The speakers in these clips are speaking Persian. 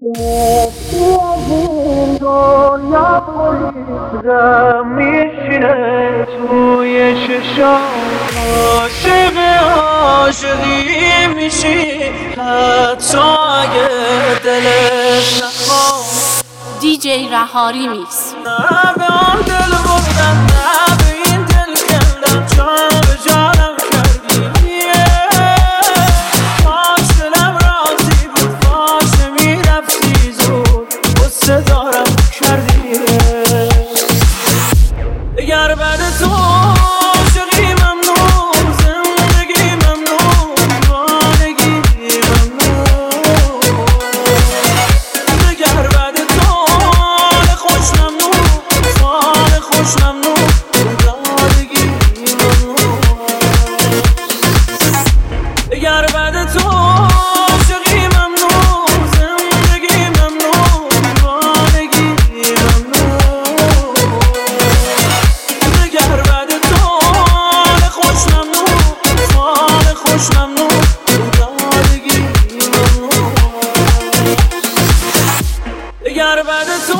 تو از این دنیا بریدم میشینه توی چشام عاشقی میشی حتی اگه دلت نخوام دیجی رهاری میکس. نه به آن دل بردم نه به این دل کندم جان به جانم کردی کاش دلم راضی بود کاش نمیرفتی زود غصه دارم کردی اگر بعد تو عاشقی ممنون زندگی ممنون وانگی ممنون اگر بعد تو حال خوش ممنون حال خوش ممنون دادگی ممنون اگر بعد تو عاشقی ممنون زندگی ممنون وانگی ممنون اگر بعد تو حال خوش ممنون حال خوش ممنون دادگی ممنون اگر بعد تو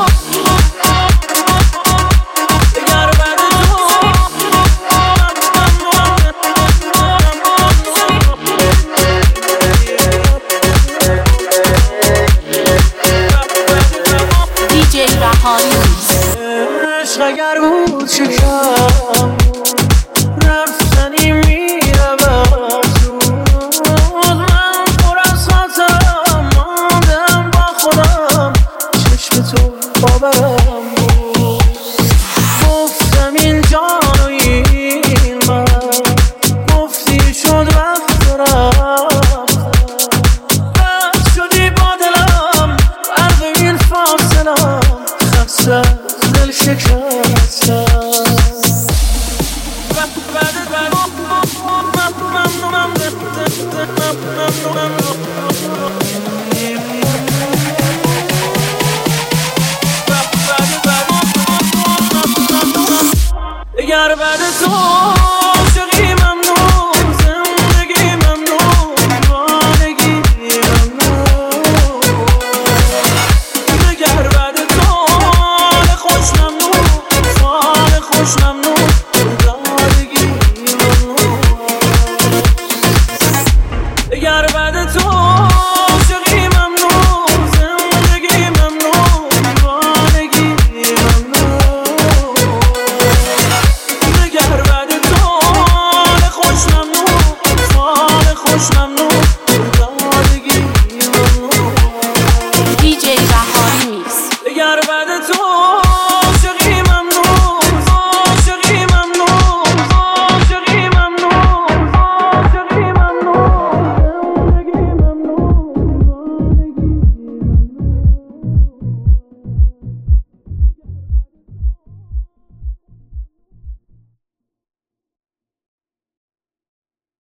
دیجی رهاری میکس. عشق اگر بود شکم رفتنی میرم زود من پر از خاطرم ماندم با خودم چشم تو باورم بود گفتم این جان و این من گفتی شد وقت رفتم بد شدی با دلم عرض این فاصلم خسته دل شکستم اگر بعد تو